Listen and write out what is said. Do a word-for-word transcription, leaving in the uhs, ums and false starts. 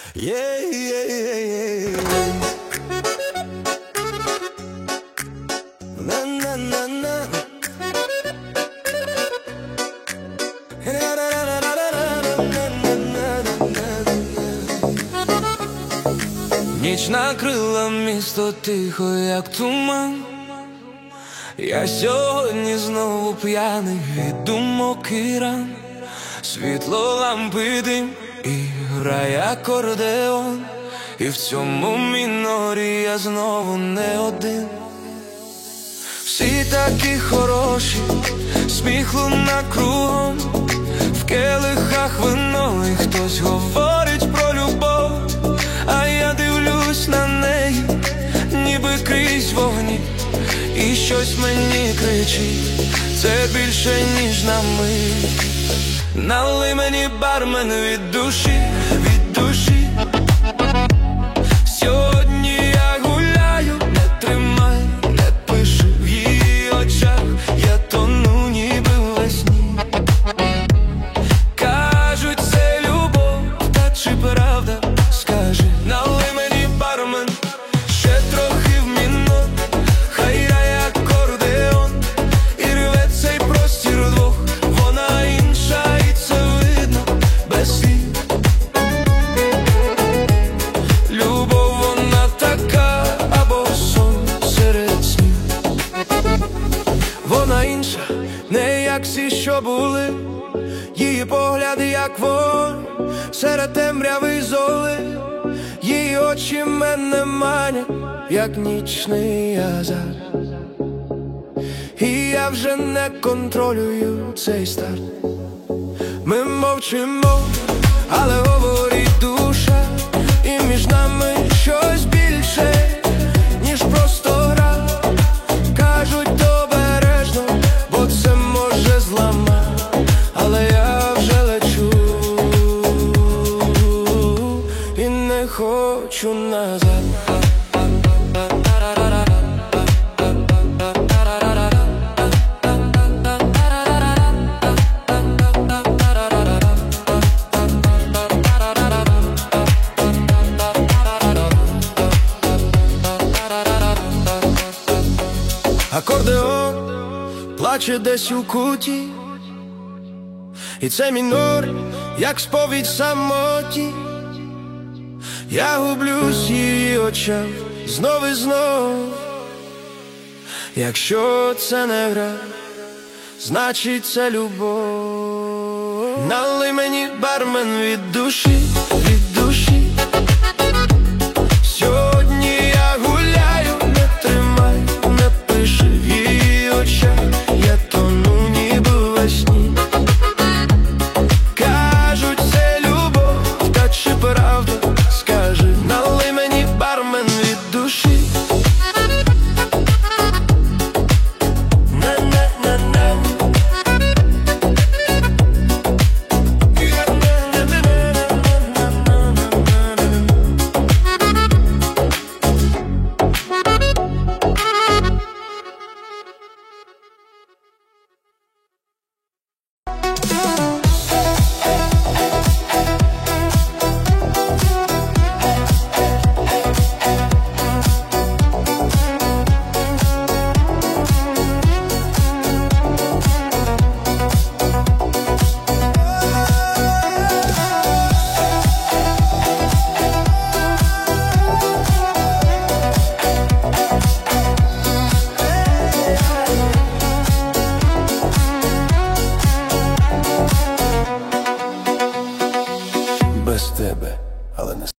Yeah, yeah, yeah, yeah. Na, na, na, na. Ніч накрила місто тихо, як туман. Я сьогодні знову п'яний від думок і ран. Світло лампи, дим і грає акордеон. І в цьому мінорі я знову не один. Всі такі хороші, сміх луна кругом. В келихах вино і хтось говорить про любов. А я дивлюсь на неї, ніби крізь вогні. І щось мені кричить, це більше ніж на мить. Налий мені, бармен, від душі, від душі. Сьогодні я гуляю, не тримай, не пиши в її очах. Я тону ніби в весні. Кажуть, це любов, та чи правда? Скажи, налий мені, бармен, ще трохи в мінор. Хай грає акордеон і рве цей простір вдвох. Вона інша і це видно без слів. Любов, вона така, або сон серед снів. Вона інша, не як всі, що були. Її погляди, як вогонь серед темряви й золи. Її очі мене манять, як нічний азарт. І я вже не контролюю цей старт. Ми мовчимо, але говорить душа. І між нами щось більше, ніж просто гра. Кажуть обережно, бо це може зламати. Але я вже лечу і не хочу назад. Акордеон плаче десь у куті, і це мінор, як сповідь самоті. Я гублюсь в її очах знов і знов. Якщо це не гра, значить це любов. Налий мені, бармен, від душі, від душі. Сьогодні я гуляю, не тримай, не пиши в її очах. Я тону ніби в весні. Кажуть, це любов, та чи правда? Скажи, налий мені, бармен, від душі. Без тебе, але не